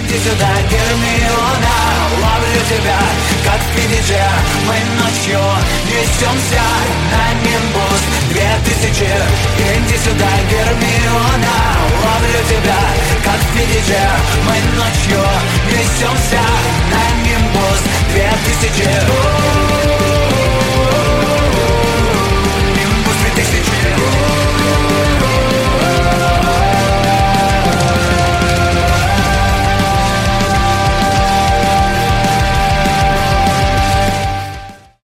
Иди сюда, Гермиона, ловлю тебя, как в PDG. Мы ночью несемся на Нимбус 2000. Иди сюда, Гермиона, ловлю тебя, как в PDG. Мы ночью несемся на